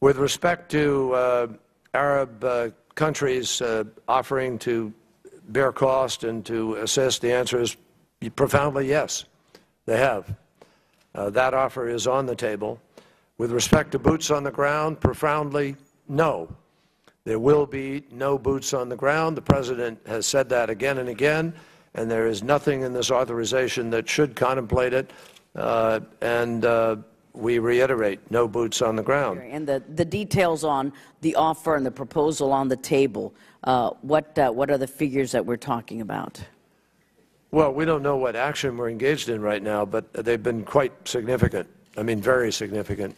With respect to Arab countries offering to bear cost and to assist, the answer is profoundly yes, they have. That offer is on the table. With respect to boots on the ground, profoundly no. There will be no boots on the ground. The President has said that again and again, and there is nothing in this authorization that should contemplate it. We reiterate, no boots on the ground. And the details on the offer and the proposal on the table, what are the figures that we're talking about? Well, we don't know what action we're engaged in right now, but they've been quite significant. I mean, very significant.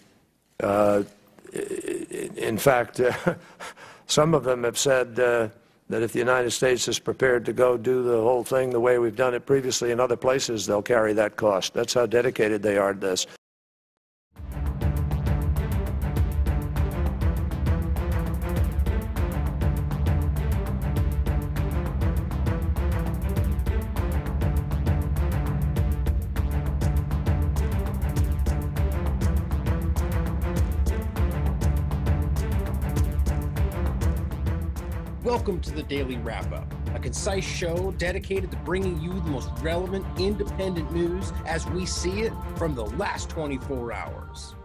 In fact, some of them have said that if the United States is prepared to go do the whole thing the way we've done it previously in other places, they'll carry that cost. That's how dedicated they are to this. Welcome to the Daily Wrap-Up, a concise show dedicated to bringing you the most relevant, independent news as we see it from the last 24 hours.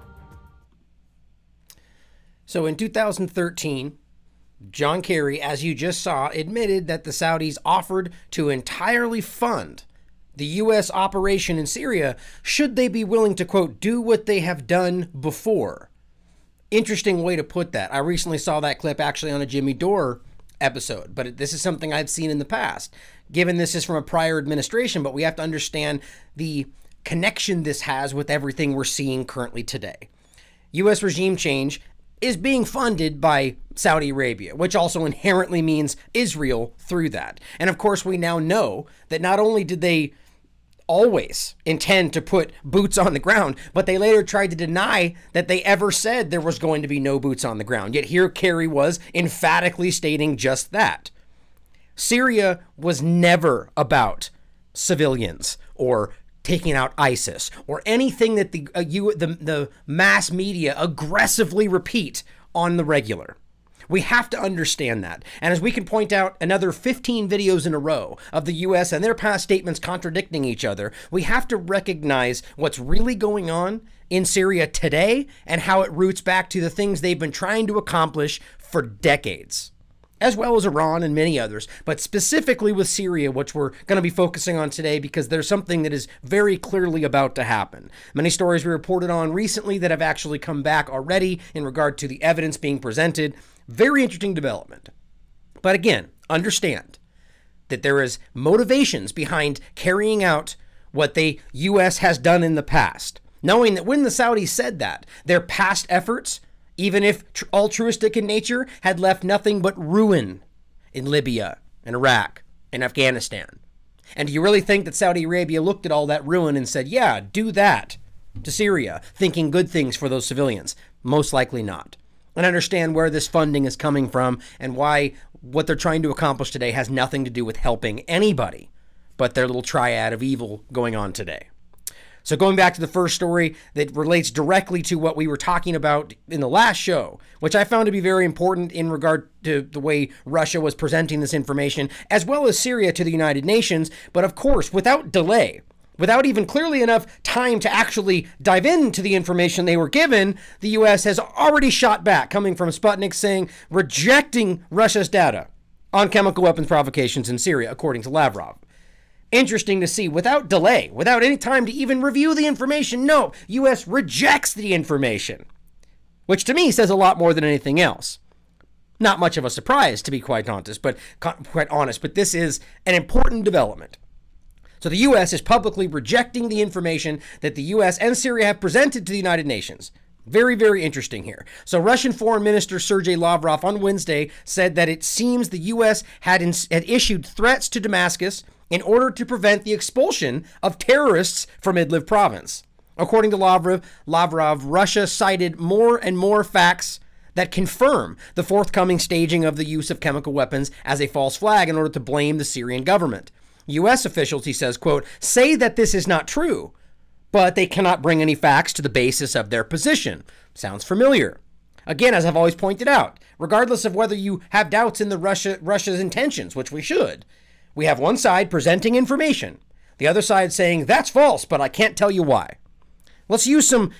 So in 2013, John Kerry, as you just saw, admitted that the Saudis offered to entirely fund the U.S. operation in Syria should they be willing to, quote, do what they have done before. Interesting way to put that. I recently saw that clip actually on a Jimmy Dore episode, but this is something I've seen in the past. Given this is from a prior administration, but we have to understand the connection this has with everything we're seeing currently today. U.S. regime change is being funded by Saudi Arabia, which also inherently means Israel through that. And of course, we now know that not only did they always intend to put boots on the ground, but they later tried to deny that they ever said there was going to be no boots on the ground. Yet here Kerry was emphatically stating just that. Syria was never about civilians or taking out ISIS or anything that the mass media aggressively repeat on the regular. We have to understand that. And as we can point out another 15 videos in a row of the U.S. and their past statements contradicting each other, we have to recognize what's really going on in Syria today and how it roots back to the things they've been trying to accomplish for decades, as well as Iran and many others, but specifically with Syria, which we're going to be focusing on today because there's something that is very clearly about to happen. Many stories we reported on recently that have actually come back already in regard to the evidence being presented. Very interesting development. But again, understand that there is motivations behind carrying out what the U.S. has done in the past, knowing that when the Saudis said that, their past efforts, even if altruistic in nature, had left nothing but ruin in Libya and Iraq and Afghanistan. And do you really think that Saudi Arabia looked at all that ruin and said, yeah, do that to Syria, thinking good things for those civilians? Most likely not. And understand where this funding is coming from and why what they're trying to accomplish today has nothing to do with helping anybody but their little triad of evil going on today. So going back to the first story that relates directly to what we were talking about in the last show, which I found to be very important in regard to the way Russia was presenting this information, as well as Syria to the United Nations, but of course, without delay, without even clearly enough time to actually dive into the information they were given, the U.S. has already shot back, coming from Sputnik saying, rejecting Russia's data on chemical weapons provocations in Syria, according to Lavrov. Interesting to see, without delay, without any time to even review the information, no, U.S. rejects the information, which to me says a lot more than anything else. Not much of a surprise, to be quite honest, but this is an important development. So the U.S. is publicly rejecting the information that the U.S. and Syria have presented to the United Nations. Very, very interesting here. So Russian Foreign Minister Sergei Lavrov on Wednesday said that it seems the U.S. had issued threats to Damascus in order to prevent the expulsion of terrorists from Idlib province. According to Lavrov, Russia cited more and more facts that confirm the forthcoming staging of the use of chemical weapons as a false flag in order to blame the Syrian government. U.S. officials, he says, quote, say that this is not true, but they cannot bring any facts to the basis of their position. Sounds familiar. Again, as I've always pointed out, regardless of whether you have doubts in Russia's intentions, which we should, we have one side presenting information, the other side saying that's false, but I can't tell you why. Let's use some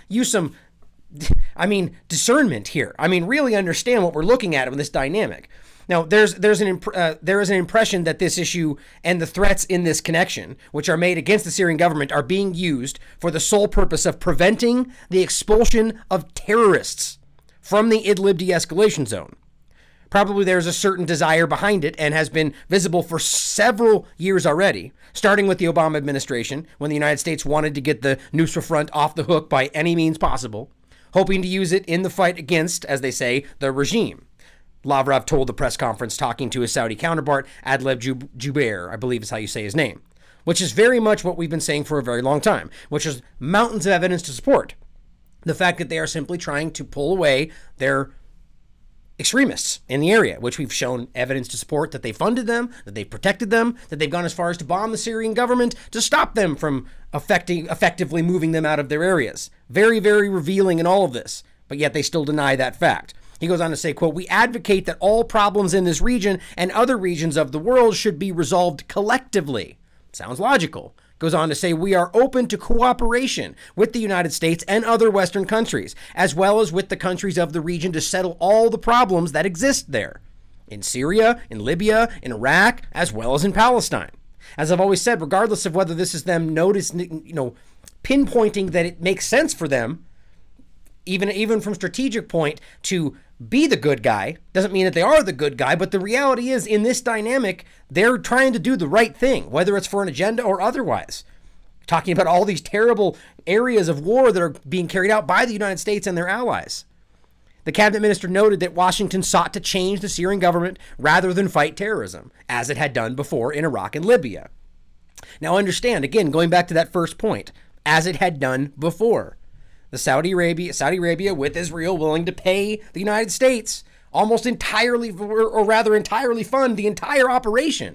discernment here. Really understand what we're looking at in this dynamic. Now, there is an impression that this issue and the threats in this connection, which are made against the Syrian government, are being used for the sole purpose of preventing the expulsion of terrorists from the Idlib de-escalation zone. Probably there's a certain desire behind it and has been visible for several years already, starting with the Obama administration, when the United States wanted to get the Nusra Front off the hook by any means possible, hoping to use it in the fight against, as they say, the regime. Lavrov told the press conference talking to his Saudi counterpart, Adlib Jubeir, I believe is how you say his name, which is very much what we've been saying for a very long time, which is mountains of evidence to support the fact that they are simply trying to pull away their extremists in the area, which we've shown evidence to support that they funded them, that they protected them, that they've gone as far as to bomb the Syrian government to stop them from effectively moving them out of their areas. Very, very revealing in all of this, but yet they still deny that fact. He goes on to say, quote, "We advocate that all problems in this region and other regions of the world should be resolved collectively." Sounds logical. Goes on to say, "We are open to cooperation with the United States and other Western countries, as well as with the countries of the region to settle all the problems that exist there. In Syria, in Libya, in Iraq, as well as in Palestine." As I've always said, regardless of whether this is them pinpointing that it makes sense for them, even from strategic point, to be the good guy, doesn't mean that they are the good guy, but the reality is, in this dynamic, they're trying to do the right thing, whether it's for an agenda or otherwise. Talking about all these terrible areas of war that are being carried out by the United States and their allies. The cabinet minister noted that Washington sought to change the Syrian government rather than fight terrorism, as it had done before in Iraq and Libya. Now understand, again, going back to that first point, as it had done before. The Saudi Arabia with Israel willing to pay the United States almost entirely, or rather entirely fund the entire operation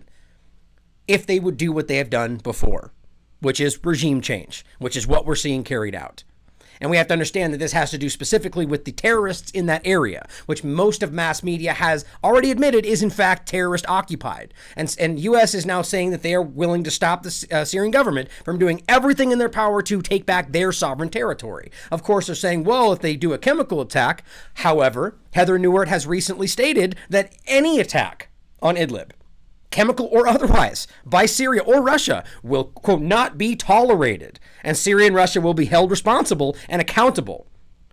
if they would do what they have done before, which is regime change, which is what we're seeing carried out. And we have to understand that this has to do specifically with the terrorists in that area, which most of mass media has already admitted is in fact terrorist occupied. And U.S. is now saying that they are willing to stop the Syrian government from doing everything in their power to take back their sovereign territory. Of course, they're saying, well, if they do a chemical attack. However, Heather Nauert has recently stated that any attack on Idlib, chemical or otherwise, by Syria or Russia will, quote, not be tolerated, and Syria and Russia will be held responsible and accountable.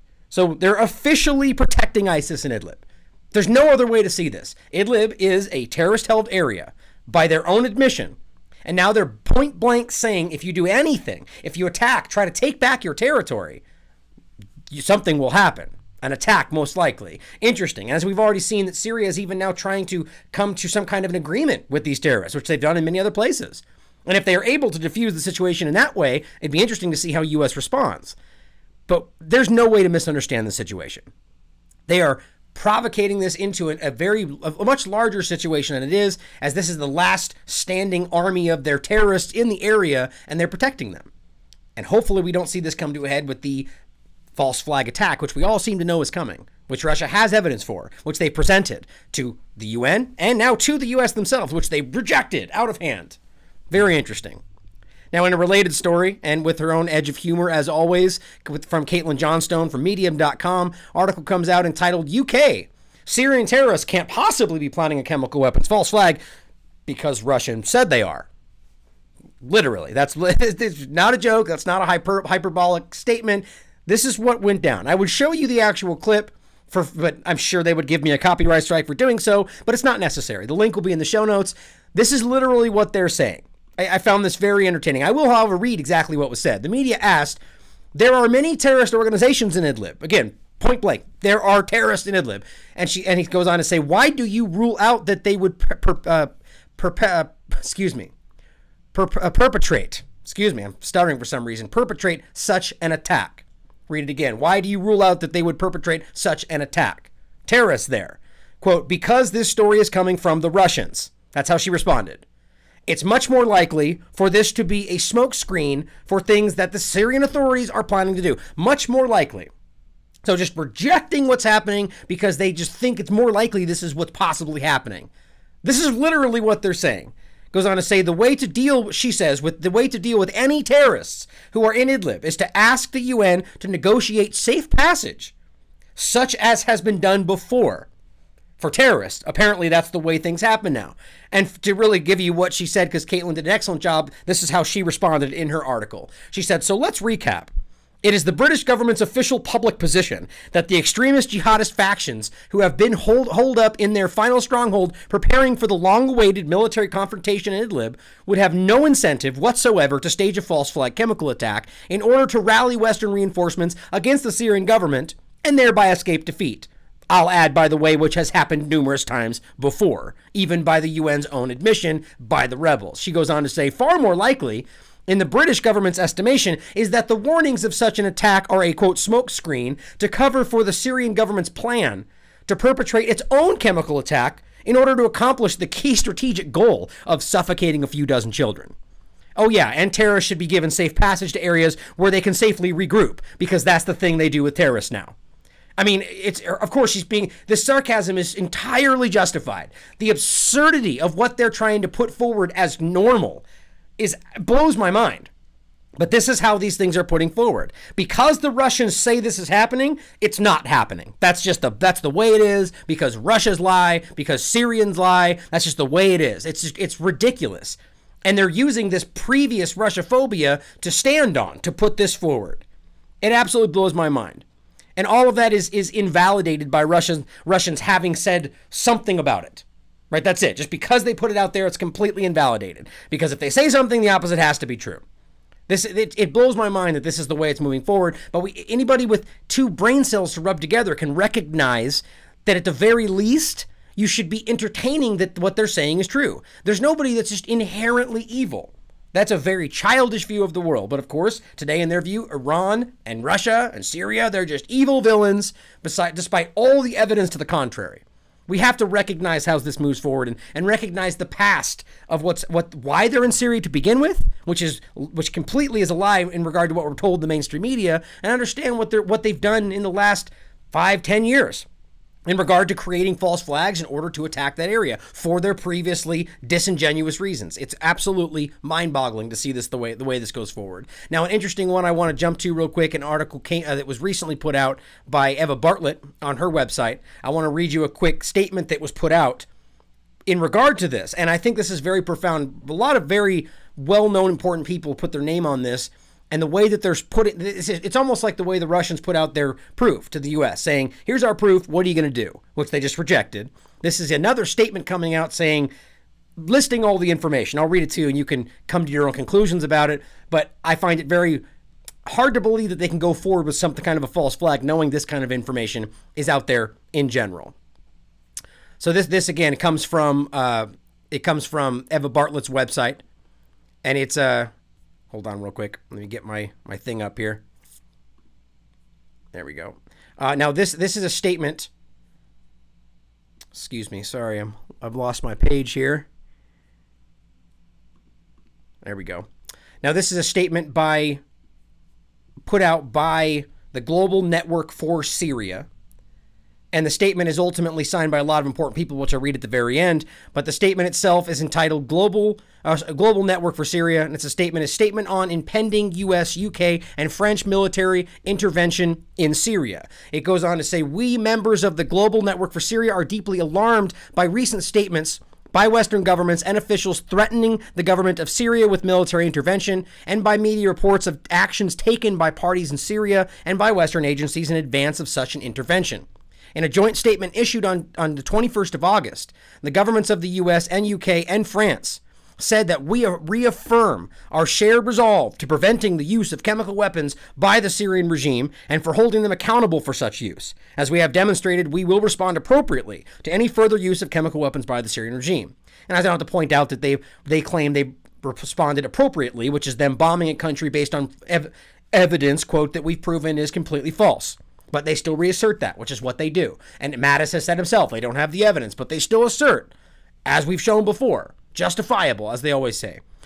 So they're officially protecting ISIS in Idlib. There's no other way to see this. Idlib is a terrorist-held area by their own admission, and now they're point blank saying if you do anything, if you attack, try to take back your territory, something will happen. An attack, most likely. Interesting. As we've already seen that Syria is even now trying to come to some kind of an agreement with these terrorists, which they've done in many other places. And if they are able to defuse the situation in that way, it'd be interesting to see how U.S. responds. But there's no way to misunderstand the situation. They are provocating this into a much larger situation than it is, as this is the last standing army of their terrorists in the area, and they're protecting them. And hopefully we don't see this come to a head with the false flag attack, which we all seem to know is coming, which Russia has evidence for, which they presented to the UN and now to the US themselves, which they rejected out of hand. Very interesting. Now, in a related story, and with her own edge of humor, as always, from Caitlin Johnstone from Medium.com, article comes out entitled, UK, Syrian terrorists can't possibly be planning a chemical weapons false flag because Russian said they are. Literally. That's not a joke. That's not a hyperbolic statement. This is what went down. I would show you the actual clip, but I'm sure they would give me a copyright strike for doing so, but it's not necessary. The link will be in the show notes. This is literally what they're saying. I found this very entertaining. I will, however, read exactly what was said. The media asked, there are many terrorist organizations in Idlib. Again, point blank, there are terrorists in Idlib. And he goes on to say, why do you rule out that they would perpetrate, I'm stuttering for some reason, perpetrate such an attack? Read it again. Why do you rule out that they would perpetrate such an attack? Terrorists there. Quote, because this story is coming from the Russians. That's how she responded. It's much more likely for this to be a smokescreen for things that the Syrian authorities are planning to do. Much more likely. So just rejecting what's happening because they just think it's more likely this is what's possibly happening. This is literally what they're saying. Goes on to say the way to deal, she says, with the way to deal with any terrorists who are in Idlib is to ask the UN to negotiate safe passage, such as has been done before for terrorists. Apparently that's the way things happen now. And to really give you what she said, because Caitlin did an excellent job, this is how she responded in her article. She said, so let's recap. It is the British government's official public position that the extremist jihadist factions who have been holed up in their final stronghold preparing for the long-awaited military confrontation in Idlib would have no incentive whatsoever to stage a false flag chemical attack in order to rally Western reinforcements against the Syrian government and thereby escape defeat. I'll add, by the way, which has happened numerous times before, even by the UN's own admission by the rebels. She goes on to say, far more likely, in the British government's estimation, is that the warnings of such an attack are a, quote, smokescreen to cover for the Syrian government's plan to perpetrate its own chemical attack in order to accomplish the key strategic goal of suffocating a few dozen children. Oh yeah, and terrorists should be given safe passage to areas where they can safely regroup, because that's the thing they do with terrorists now. I mean, it's, of course, this sarcasm is entirely justified. The absurdity of what they're trying to put forward as normal blows my mind. But this is how these things are putting forward. Because the Russians say this is happening, it's not happening. That's the way it is, because Russians lie, because Syrians lie. That's just the way it is. It's ridiculous. And they're using this previous Russophobia to stand on, to put this forward. It absolutely blows my mind. And all of that is invalidated by Russians having said something about it. Right? That's it. Just because they put it out there, it's completely invalidated. Because if they say something, the opposite has to be true. It blows my mind that this is the way it's moving forward. But anybody with two brain cells to rub together can recognize that at the very least, you should be entertaining that what they're saying is true. There's nobody that's just inherently evil. That's a very childish view of the world. But of course, today in their view, Iran and Russia and Syria, they're just evil villains, despite all the evidence to the contrary. We have to recognize how this moves forward and recognize the past of why they're in Syria to begin with, which completely is a lie in regard to what we're told in the mainstream media, and understand what they've done in the last 5-10 years in regard to creating false flags in order to attack that area for their previously disingenuous reasons. It's absolutely mind-boggling to see this the way this goes forward. Now, an interesting one I want to jump to real quick, an article that was recently put out by Eva Bartlett on her website. I want to read you a quick statement that was put out in regard to this, and I think this is very profound. A lot of very well-known, important people put their name on this. And the way that they're it's almost like the way the Russians put out their proof to the U.S., saying, here's our proof, what are you going to do? Which they just rejected. This is another statement coming out saying, listing all the information. I'll read it to you and you can come to your own conclusions about it. But I find it very hard to believe that they can go forward with some kind of a false flag, knowing this kind of information is out there in general. So this again comes from Eva Bartlett's website, and it's hold on real quick. Let me get my thing up here. There we go. Now this is a statement. Excuse me. Sorry, I've lost my page here. There we go. Now this is a statement put out by the Global Network for Syria. And the statement is ultimately signed by a lot of important people, which I'll read at the very end. But the statement itself is entitled Global Network for Syria. And it's a statement on impending U.S., UK, and French military intervention in Syria. It goes on to say, we members of the Global Network for Syria are deeply alarmed by recent statements by Western governments and officials threatening the government of Syria with military intervention, and by media reports of actions taken by parties in Syria and by Western agencies in advance of such an intervention. In a joint statement issued on the 21st of August, the governments of the U.S. and UK and France said that we reaffirm our shared resolve to preventing the use of chemical weapons by the Syrian regime and for holding them accountable for such use. As we have demonstrated, we will respond appropriately to any further use of chemical weapons by the Syrian regime. And I don't have to point out that they claim they responded appropriately, which is them bombing a country based on evidence, quote, that we've proven is completely false. But they still reassert that, which is what they do. And Mattis has said himself, they don't have the evidence, but they still assert, as we've shown before, justifiable, as they always say.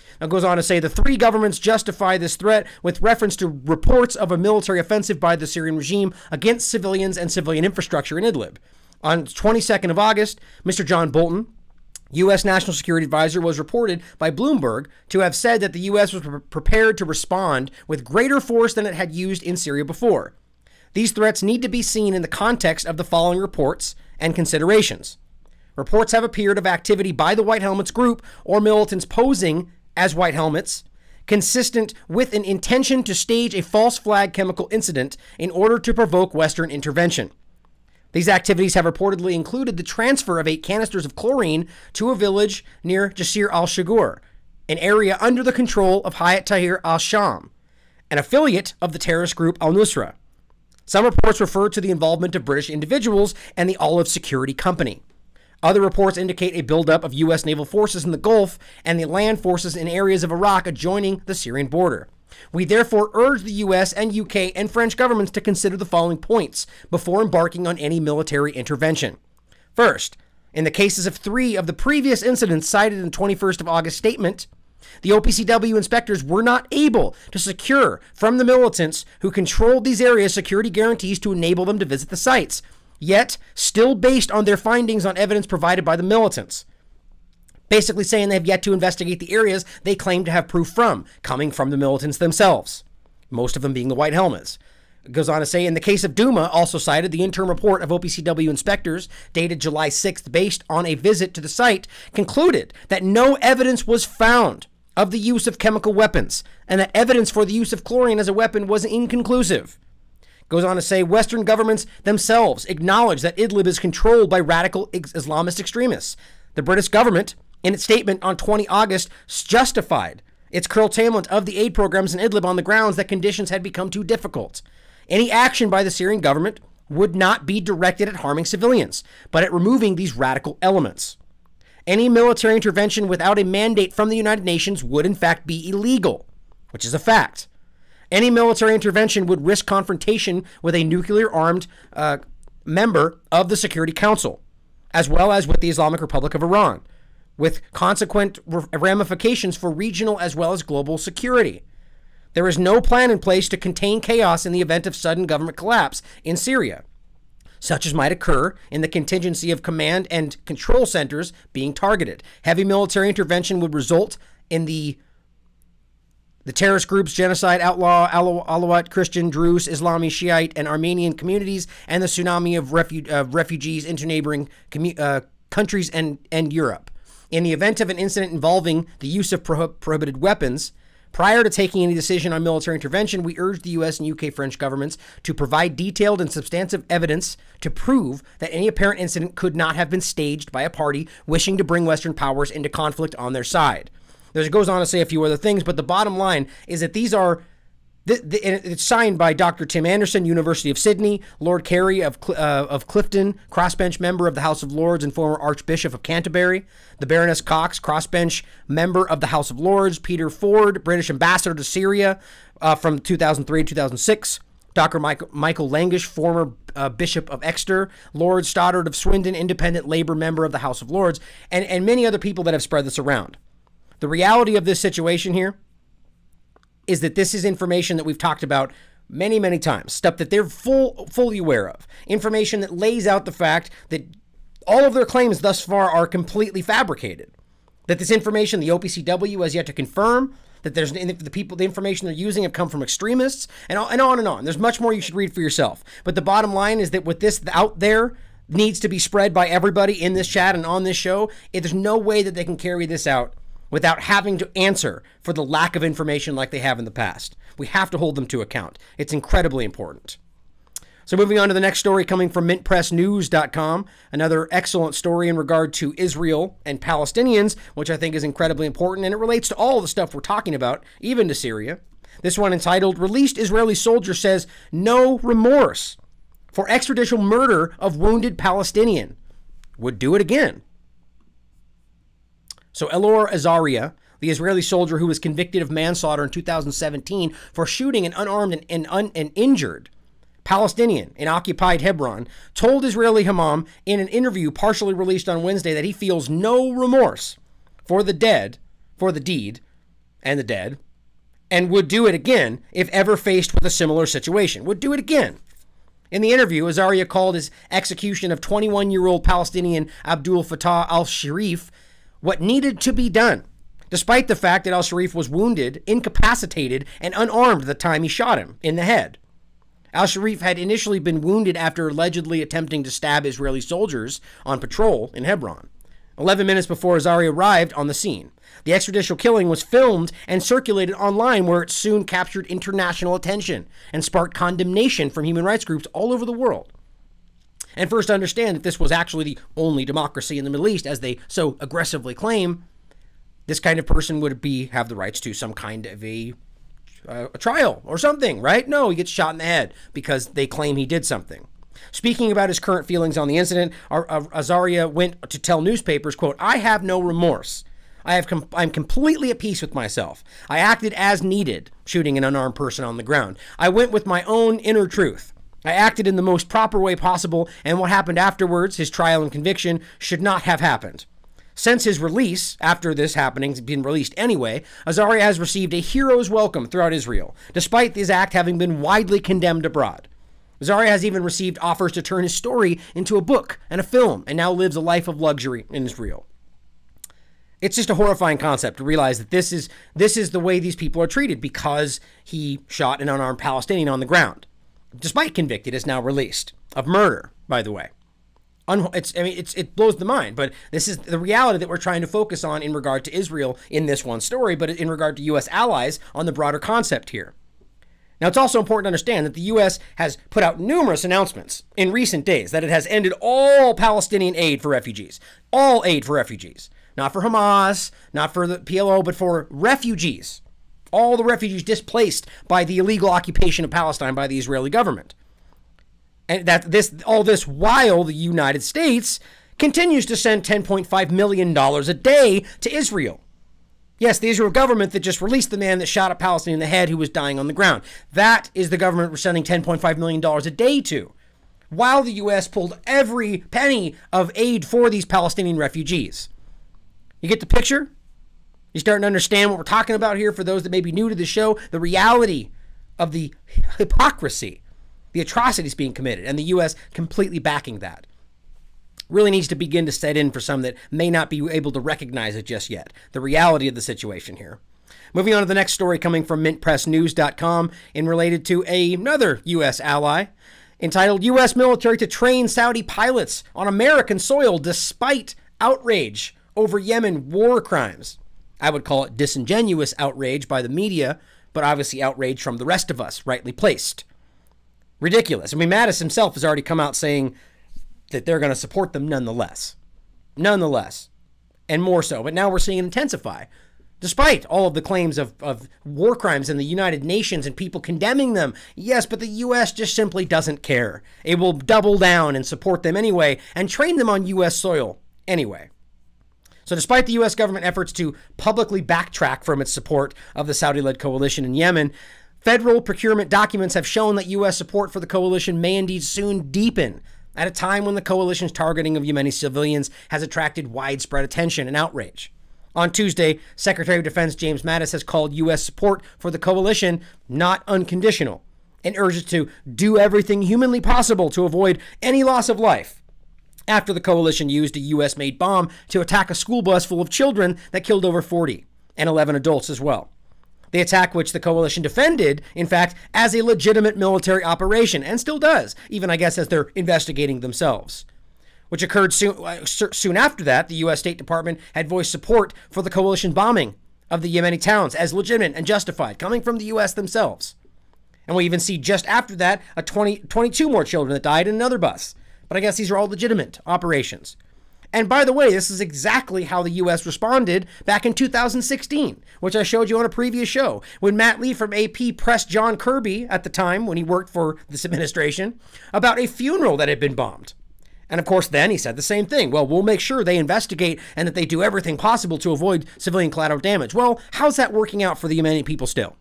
Now, it goes on to say the three governments justify this threat with reference to reports of a military offensive by the Syrian regime against civilians and civilian infrastructure in Idlib. On 22nd of August, Mr. John Bolton, U.S. National Security Advisor, was reported by Bloomberg to have said that the U.S. was prepared to respond with greater force than it had used in Syria before. These threats need to be seen in the context of the following reports and considerations. Reports have appeared of activity by the White Helmets group or militants posing as White Helmets, consistent with an intention to stage a false flag chemical incident in order to provoke Western intervention. These activities have reportedly included the transfer of 8 canisters of chlorine to a village near Jisr al-Shugur, an area under the control of Hayat Tahrir al-Sham, an affiliate of the terrorist group al-Nusra. Some reports refer to the involvement of British individuals and the Olive Security Company. Other reports indicate a buildup of U.S. naval forces in the Gulf and the land forces in areas of Iraq adjoining the Syrian border. We therefore urge the U.S. and UK and French governments to consider the following points before embarking on any military intervention. First, in the cases of 3 of the previous incidents cited in the 21st of August statement, the OPCW inspectors were not able to secure from the militants who controlled these areas security guarantees to enable them to visit the sites, yet still based on their findings on evidence provided by the militants. Basically saying they have yet to investigate the areas they claim to have proof from, coming from the militants themselves, most of them being the White Helmets. It goes on to say, in the case of Duma, also cited, the interim report of OPCW inspectors, dated July 6th, based on a visit to the site, concluded that no evidence was found of the use of chemical weapons, and that evidence for the use of chlorine as a weapon was inconclusive. Goes on to say, Western governments themselves acknowledge that Idlib is controlled by radical Islamist extremists. The British government, in its statement on 20 August, justified its curtailment of the aid programs in Idlib on the grounds that conditions had become too difficult. Any action by the Syrian government would not be directed at harming civilians, but at removing these radical elements. Any military intervention without a mandate from the United Nations would in fact be illegal, which is a fact. Any military intervention would risk confrontation with a nuclear-armed member of the Security Council, as well as with the Islamic Republic of Iran, with consequent ramifications for regional as well as global security. There is no plan in place to contain chaos in the event of sudden government collapse in Syria, such as might occur in the contingency of command and control centers being targeted. Heavy military intervention would result in the terrorist groups genocide, outlaw Alawite, Christian, Druze, Islami, Shiite, and Armenian communities, and the tsunami of refugees into neighboring countries and Europe. In the event of an incident involving the use of prohibited weapons, prior to taking any decision on military intervention, we urge the U.S. and UK French governments to provide detailed and substantive evidence to prove that any apparent incident could not have been staged by a party wishing to bring Western powers into conflict on their side. It goes on to say a few other things, but the bottom line is that these are, it's signed by Dr. Tim Anderson, University of Sydney, Lord Carey of Clifton, crossbench member of the House of Lords and former Archbishop of Canterbury, the Baroness Cox, crossbench member of the House of Lords, Peter Ford, British ambassador to Syria from 2003 to 2006, Dr. Michael Langish, former Bishop of Exeter, Lord Stoddard of Swindon, independent Labour member of the House of Lords, and many other people that have spread this around. The reality of this situation here is that this is information that we've talked about many, many times, stuff that they're fully aware of, information that lays out the fact that all of their claims thus far are completely fabricated, that this information the OPCW has yet to confirm, that there's the information they're using have come from extremists, and on and on. There's much more you should read for yourself. But the bottom line is that with this out there needs to be spread by everybody in this chat and on this show, there's no way that they can carry this out without having to answer for the lack of information like they have in the past. We have to hold them to account. It's incredibly important. So moving on to the next story coming from mintpressnews.com, another excellent story in regard to Israel and Palestinians, which I think is incredibly important, and it relates to all the stuff we're talking about, even to Syria. This one entitled, Released Israeli Soldier Says No Remorse for Extrajudicial Murder of Wounded Palestinian. Would do it again. So Elor Azaria, the Israeli soldier who was convicted of manslaughter in 2017 for shooting an unarmed and injured Palestinian in occupied Hebron, told Israeli Hamam in an interview partially released on Wednesday that he feels no remorse for the deed and the dead, and would do it again if ever faced with a similar situation. Would do it again. In the interview, Azaria called his execution of 21-year-old Palestinian Abdul Fattah al-Sharif what needed to be done, despite the fact that al-Sharif was wounded, incapacitated, and unarmed at the time he shot him in the head. Al-Sharif had initially been wounded after allegedly attempting to stab Israeli soldiers on patrol in Hebron, 11 minutes before Azaria arrived on the scene. The extrajudicial killing was filmed and circulated online, where it soon captured international attention and sparked condemnation from human rights groups all over the world. And first, understand that this was actually the only democracy in the Middle East, as they so aggressively claim. This kind of person would have the rights to some kind of a trial or something, right? No, he gets shot in the head because they claim he did something. Speaking about his current feelings on the incident, Azaria went to tell newspapers, quote, "I have no remorse. I'm completely at peace with myself. I acted as needed, shooting an unarmed person on the ground. I went with my own inner truth. I acted in the most proper way possible, and what happened afterwards, his trial and conviction, should not have happened." Since his release, after this happening, has been released anyway, Azaria has received a hero's welcome throughout Israel, despite this act having been widely condemned abroad. Azaria has even received offers to turn his story into a book and a film, and now lives a life of luxury in Israel. It's just a horrifying concept to realize that this is the way these people are treated because he shot an unarmed Palestinian on the ground. Despite convicted, is now released of murder, by the way. It blows the mind, but this is the reality that we're trying to focus on in regard to Israel in this one story, but in regard to U.S. allies on the broader concept here. Now, it's also important to understand that the U.S. has put out numerous announcements in recent days that it has ended all Palestinian aid for refugees. All aid for refugees. Not for Hamas, not for the PLO, but for refugees. All the refugees displaced by the illegal occupation of Palestine by the Israeli government. And all this while the United States continues to send $10.5 million a day to Israel. Yes, the Israel government that just released the man that shot a Palestinian in the head who was dying on the ground. That is the government we're sending $10.5 million a day to, while the U.S. pulled every penny of aid for these Palestinian refugees. You get the picture? You're starting to understand what we're talking about here for those that may be new to the show, the reality of the hypocrisy, the atrocities being committed, and the U.S. completely backing that. Really needs to begin to set in for some that may not be able to recognize it just yet. The reality of the situation here. Moving on to the next story coming from mintpressnews.com and related to another U.S. ally, entitled U.S. Military to Train Saudi Pilots on American Soil Despite Outrage Over Yemen War Crimes. I would call it disingenuous outrage by the media, but obviously outrage from the rest of us, rightly placed. Ridiculous. I mean, Mattis himself has already come out saying that they're going to support them nonetheless. Nonetheless. And more so. But now we're seeing it intensify. Despite all of the claims of war crimes in the United Nations and people condemning them. Yes, but the U.S. just simply doesn't care. It will double down and support them anyway and train them on U.S. soil anyway. So despite the U.S. government efforts to publicly backtrack from its support of the Saudi-led coalition in Yemen, federal procurement documents have shown that U.S. support for the coalition may indeed soon deepen at a time when the coalition's targeting of Yemeni civilians has attracted widespread attention and outrage. On Tuesday, Secretary of Defense James Mattis has called U.S. support for the coalition not unconditional and urges to do everything humanly possible to avoid any loss of life after the coalition used a U.S.-made bomb to attack a school bus full of children that killed over 40 and 11 adults as well. The attack, which the coalition defended, in fact, as a legitimate military operation, and still does, even, I guess, as they're investigating themselves, which occurred soon after that. The U.S. State Department had voiced support for the coalition bombing of the Yemeni towns as legitimate and justified, coming from the U.S. themselves. And we even see just after that 22 more children that died in another bus. But I guess these are all legitimate operations. And by the way, this is exactly how the U.S. responded back in 2016, which I showed you on a previous show, when Matt Lee from AP pressed John Kirby at the time, when he worked for this administration, about a funeral that had been bombed. And of course, then he said the same thing. Well, we'll make sure they investigate and that they do everything possible to avoid civilian collateral damage. Well, how's that working out for the Yemeni people still?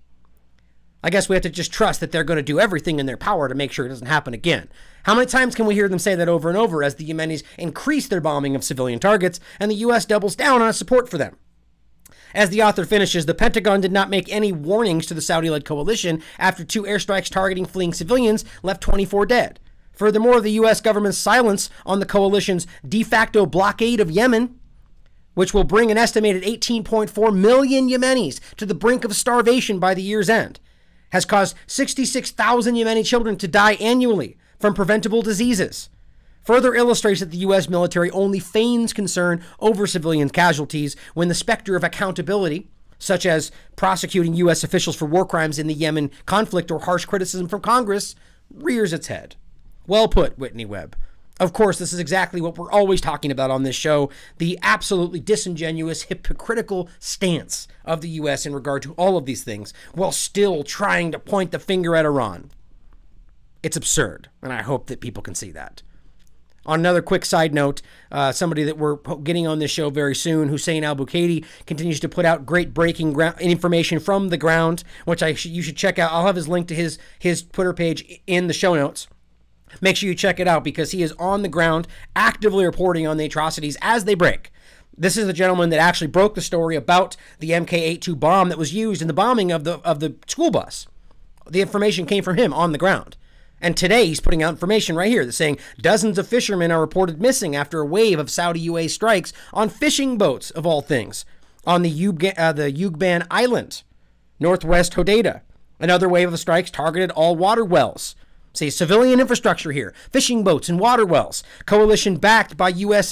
I guess we have to just trust that they're going to do everything in their power to make sure it doesn't happen again. How many times can we hear them say that over and over as the Yemenis increase their bombing of civilian targets and the U.S. doubles down on its support for them? As the author finishes, the Pentagon did not make any warnings to the Saudi-led coalition after 2 airstrikes targeting fleeing civilians left 24 dead. Furthermore, the U.S. government's silence on the coalition's de facto blockade of Yemen, which will bring an estimated 18.4 million Yemenis to the brink of starvation by the year's end, has caused 66,000 Yemeni children to die annually from preventable diseases. Further illustrates that the U.S. military only feigns concern over civilian casualties when the specter of accountability, such as prosecuting U.S. officials for war crimes in the Yemen conflict or harsh criticism from Congress, rears its head. Well put, Whitney Webb. Of course, this is exactly what we're always talking about on this show, the absolutely disingenuous, hypocritical stance of the U.S. in regard to all of these things, while still trying to point the finger at Iran. It's absurd, and I hope that people can see that. On another quick side note, somebody that we're getting on this show very soon, Hussein al-Bukaidi, continues to put out great breaking information from the ground, which you should check out. I'll have his link to his Twitter page in the show notes. Make sure you check it out because he is on the ground actively reporting on the atrocities as they break. This is the gentleman that actually broke the story about the MK82 bomb that was used in the bombing of the school bus. The information came from him on the ground. And today he's putting out information right here that's saying dozens of fishermen are reported missing after a wave of Saudi UA strikes on fishing boats, of all things, on the Ugban Island, northwest Hodeidah. Another wave of strikes targeted all water wells. Say civilian infrastructure here, fishing boats and water wells. Coalition backed by US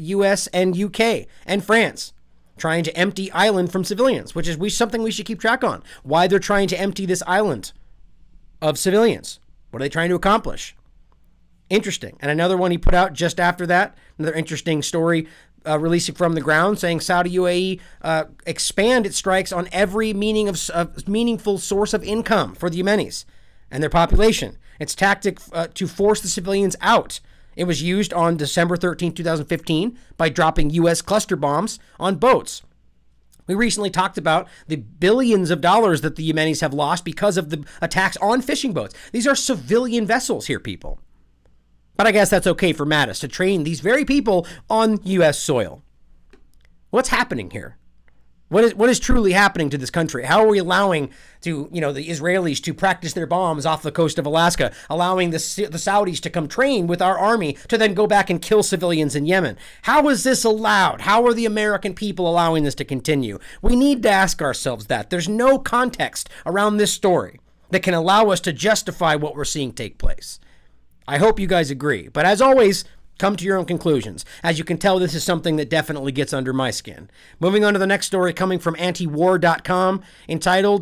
and UK and France, trying to empty island from civilians, which is something we should keep track on. Why they're trying to empty this island of civilians. What are they trying to accomplish? Interesting. And another one he put out just after that, another interesting story releasing from the ground, saying Saudi UAE expand its strikes on every meaningful source of income for the Yemenis and their population. Its tactic to force the civilians out. It was used on December 13, 2015 by dropping U.S. cluster bombs on boats. We recently talked about the billions of dollars that the Yemenis have lost because of the attacks on fishing boats. These are civilian vessels here, people. But I guess that's okay for Mattis to train these very people on U.S. soil. What's happening here? What is truly happening to this country? How are we allowing the Israelis to practice their bombs off the coast of Alaska, allowing the Saudis to come train with our army to then go back and kill civilians in Yemen? How is this allowed? How are the American people allowing this to continue? We need to ask ourselves that. There's no context around this story that can allow us to justify what we're seeing take place. I hope you guys agree. But as always, come to your own conclusions. As you can tell, this is something that definitely gets under my skin. Moving on to the next story coming from antiwar.com, entitled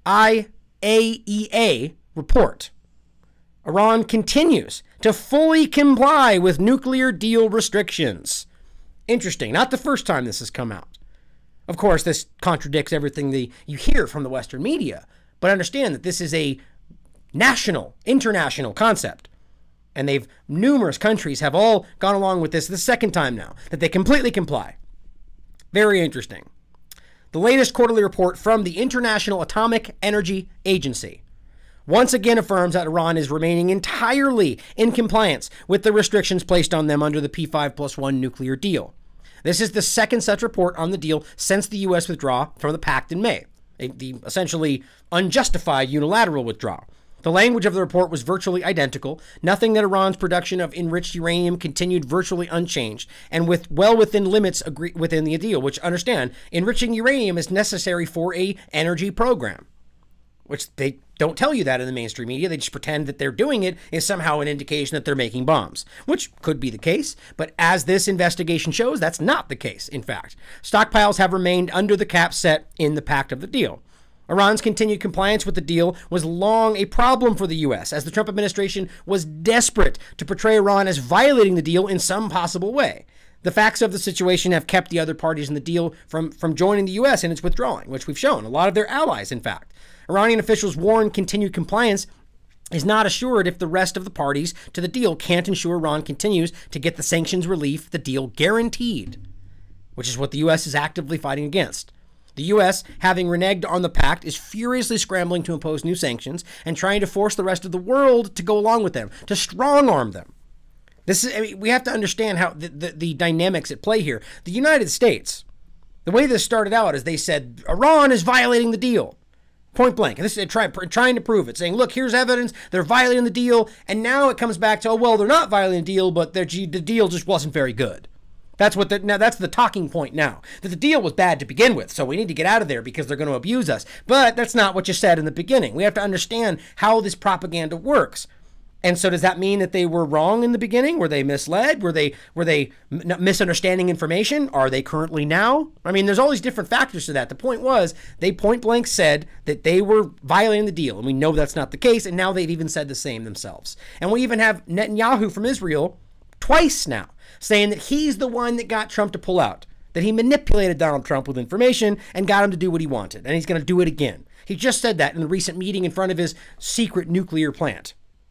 IAEA Report. Iran continues to fully comply with nuclear deal restrictions. Interesting. Not the first time this has come out. Of course, this contradicts everything that you hear from the Western media. But understand that this is a international concept. And numerous countries have all gone along with this the second time now, that they completely comply. Very interesting. The latest quarterly report from the International Atomic Energy Agency once again affirms that Iran is remaining entirely in compliance with the restrictions placed on them under the P5+1 nuclear deal. This is the second such report on the deal since the U.S. withdrawal from the pact in May, the essentially unjustified unilateral withdrawal. The language of the report was virtually identical. Nothing that Iran's production of enriched uranium continued virtually unchanged and well within limits within the deal, which understand enriching uranium is necessary for a energy program, which they don't tell you that in the mainstream media. They just pretend that they're doing it is somehow an indication that they're making bombs, which could be the case. But as this investigation shows, that's not the case. In fact, stockpiles have remained under the cap set in the pact of the deal. Iran's continued compliance with the deal was long a problem for the U.S., as the Trump administration was desperate to portray Iran as violating the deal in some possible way. The facts of the situation have kept the other parties in the deal from joining the U.S. in its withdrawing, which we've shown. A lot of their allies, in fact. Iranian officials warn continued compliance is not assured if the rest of the parties to the deal can't ensure Iran continues to get the sanctions relief the deal guaranteed, which is what the U.S. is actively fighting against. The U.S., having reneged on the pact, is furiously scrambling to impose new sanctions and trying to force the rest of the world to go along with them, to strong-arm them. We have to understand how the dynamics at play here. The United States The way this started out is they said Iran is violating the deal. Point blank. This is trying to prove it, saying, look, here's evidence. They're violating the deal. And now it comes back to, oh, well, they're not violating the deal, but the deal just wasn't very good. That's the talking point now, that the deal was bad to begin with. So we need to get out of there because they're going to abuse us. But that's not what you said in the beginning. We have to understand how this propaganda works. And so does that mean that they were wrong in the beginning? Were they misled? Were they misunderstanding information? Are they currently now? I mean, there's all these different factors to that. The point was they point blank said that they were violating the deal. And we know that's not the case. And now they've even said the same themselves. And we even have Netanyahu from Israel twice now saying that he's the one that got Trump to pull out, that he manipulated Donald Trump with information and got him to do what he wanted. And he's going to do it again. He just said that in the recent meeting in front of his secret nuclear plant.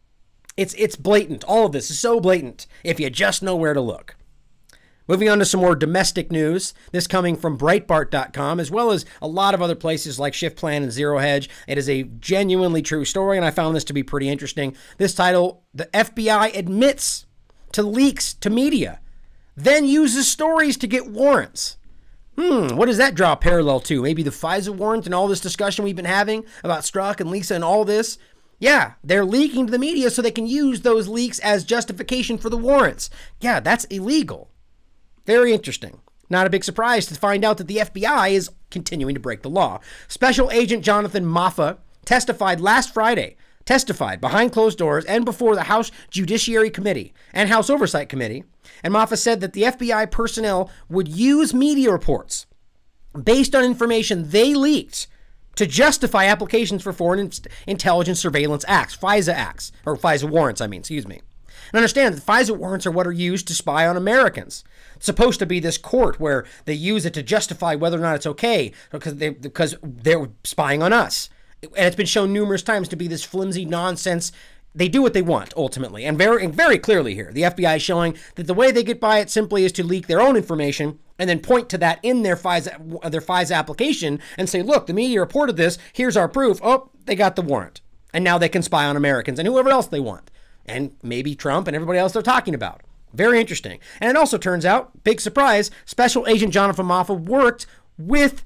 It's blatant. All of this is so blatant if you just know where to look. Moving on to some more domestic news, this coming from Breitbart.com, as well as a lot of other places like Shift Plan and Zero Hedge. It is a genuinely true story, and I found this to be pretty interesting. This title, the FBI admits to leaks to media, then uses stories to get warrants. What does that draw a parallel to? Maybe the FISA warrant and all this discussion we've been having about Strzok and Lisa and all this? Yeah, they're leaking to the media so they can use those leaks as justification for the warrants. Yeah, that's illegal. Very interesting. Not a big surprise to find out that the FBI is continuing to break the law. Special Agent Jonathan Moffa testified last Friday, behind closed doors and before the House Judiciary Committee and House Oversight Committee. And Moffa said that the FBI personnel would use media reports based on information they leaked to justify applications for Foreign Intelligence Surveillance Acts, FISA warrants, excuse me. And understand that FISA warrants are what are used to spy on Americans. It's supposed to be this court where they use it to justify whether or not it's okay because they're spying on us. And it's been shown numerous times to be this flimsy nonsense. They do what they want, ultimately. And very clearly here, the FBI is showing that the way they get by it simply is to leak their own information and then point to that in their FISA application and say, look, the media reported this. Here's our proof. Oh, they got the warrant. And now they can spy on Americans and whoever else they want. And maybe Trump and everybody else they're talking about. Very interesting. And it also turns out, big surprise, Special Agent Jonathan Moffa worked with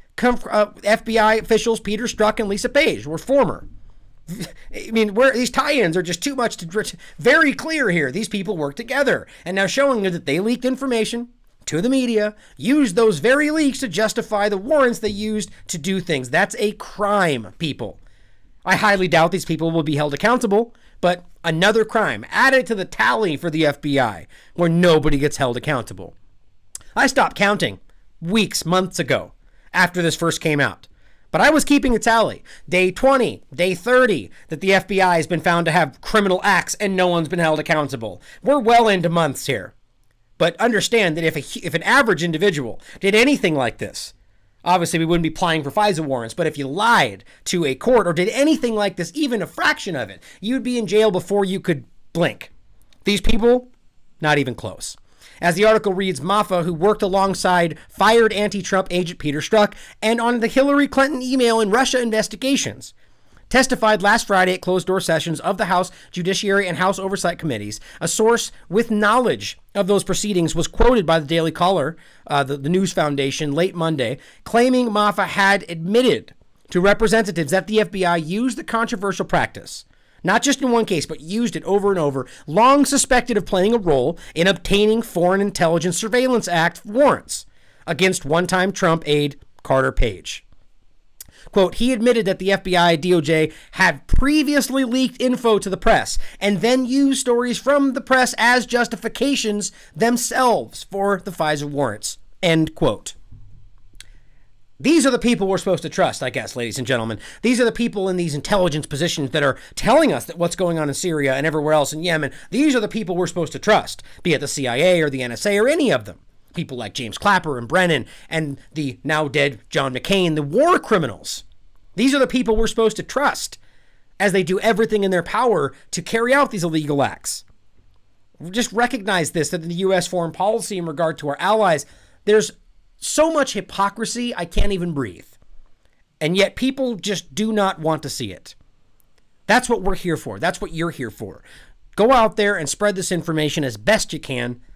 FBI officials Peter Strzok and Lisa Page, were former. I mean, these tie-ins are just too much to very clear here. These people work together and now showing that they leaked information to the media, used those very leaks to justify the warrants they used to do things. That's a crime, people. I highly doubt these people will be held accountable, but another crime added to the tally for the FBI where nobody gets held accountable. I stopped counting months ago after this first came out. But I was keeping a tally. Day 20, day 30, that the FBI has been found to have criminal acts and no one's been held accountable. We're well into months here. But understand that if an average individual did anything like this, obviously we wouldn't be applying for FISA warrants, but if you lied to a court or did anything like this, even a fraction of it, you'd be in jail before you could blink. These people, not even close. As the article reads, Moffa, who worked alongside fired anti-Trump agent Peter Strzok and on the Hillary Clinton email and Russia investigations, testified last Friday at closed-door sessions of the House Judiciary and House Oversight Committees. A source with knowledge of those proceedings was quoted by the Daily Caller, the News Foundation, late Monday, claiming Moffa had admitted to representatives that the FBI used the controversial practice, not just in one case, but used it over and over, long suspected of playing a role in obtaining Foreign Intelligence Surveillance Act warrants against one-time Trump aide Carter Page. Quote, he admitted that the FBI DOJ had previously leaked info to the press and then used stories from the press as justifications themselves for the FISA warrants. End quote. These are the people we're supposed to trust, I guess, ladies and gentlemen. These are the people in these intelligence positions that are telling us that what's going on in Syria and everywhere else in Yemen. These are the people we're supposed to trust, be it the CIA or the NSA or any of them. People like James Clapper and Brennan and the now dead John McCain, the war criminals. These are the people we're supposed to trust as they do everything in their power to carry out these illegal acts. Just recognize this, that in the U.S. foreign policy in regard to our allies, there's so much hypocrisy, I can't even breathe. And yet people just do not want to see it. That's what we're here for. That's what you're here for. Go out there and spread this information as best you can.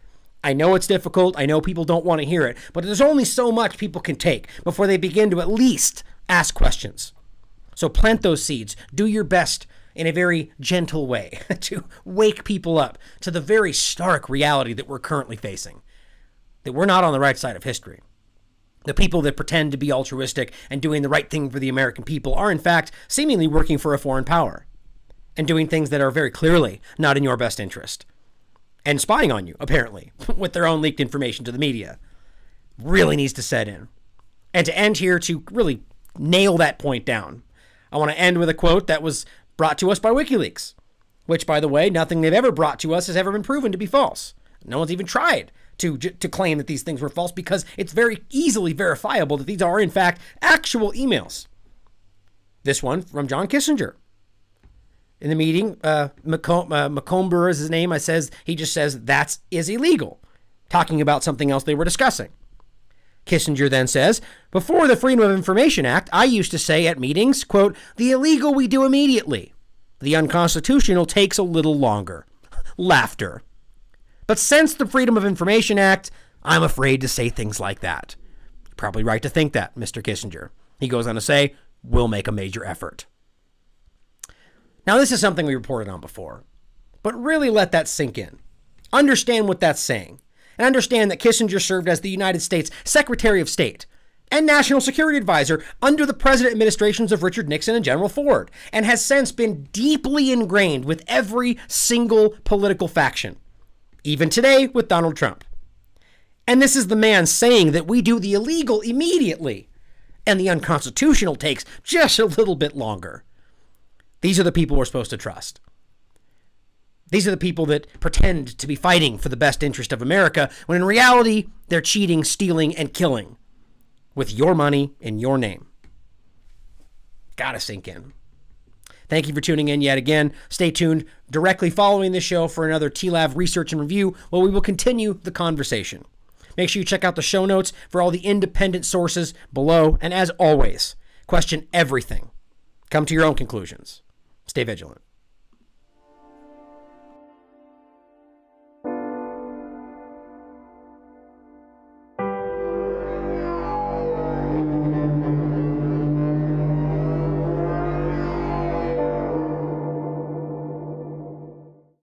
I know it's difficult. I know people don't want to hear it, but there's only so much people can take before they begin to at least ask questions. So plant those seeds. Do your best in a very gentle way to wake people up to the very stark reality that we're currently facing, that we're not on the right side of history. The people that pretend to be altruistic and doing the right thing for the American people are, in fact, seemingly working for a foreign power and doing things that are very clearly not in your best interest. And spying on you, apparently, with their own leaked information to the media. Really needs to set in. And to end here, to really nail that point down, I want to end with a quote that was brought to us by WikiLeaks, which, by the way, nothing they've ever brought to us has ever been proven to be false. No one's even tried to claim that these things were false because it's very easily verifiable that these are, in fact, actual emails. This one from John Kissinger. In the meeting, McComber is his name. He just says that is illegal, talking about something else they were discussing. Kissinger then says, before the Freedom of Information Act, I used to say at meetings, quote, the illegal we do immediately. The unconstitutional takes a little longer. Laughter. But since the Freedom of Information Act, I'm afraid to say things like that. Probably right to think that, Mr. Kissinger. He goes on to say, we'll make a major effort. Now, this is something we reported on before, but really let that sink in. Understand what that's saying, and understand that Kissinger served as the United States Secretary of State and National Security Advisor under the president administrations of Richard Nixon and General Ford, and has since been deeply ingrained with every single political faction, even today with Donald Trump. And this is the man saying that we do the illegal immediately, and the unconstitutional takes just a little bit longer. These are the people we're supposed to trust. These are the people that pretend to be fighting for the best interest of America, when in reality, they're cheating, stealing, and killing with your money in your name. Gotta sink in. Thank you for tuning in yet again. Stay tuned directly following this show for another TLAV Research and Review, where we will continue the conversation. Make sure you check out the show notes for all the independent sources below. And as always, question everything. Come to your own conclusions. Stay vigilant.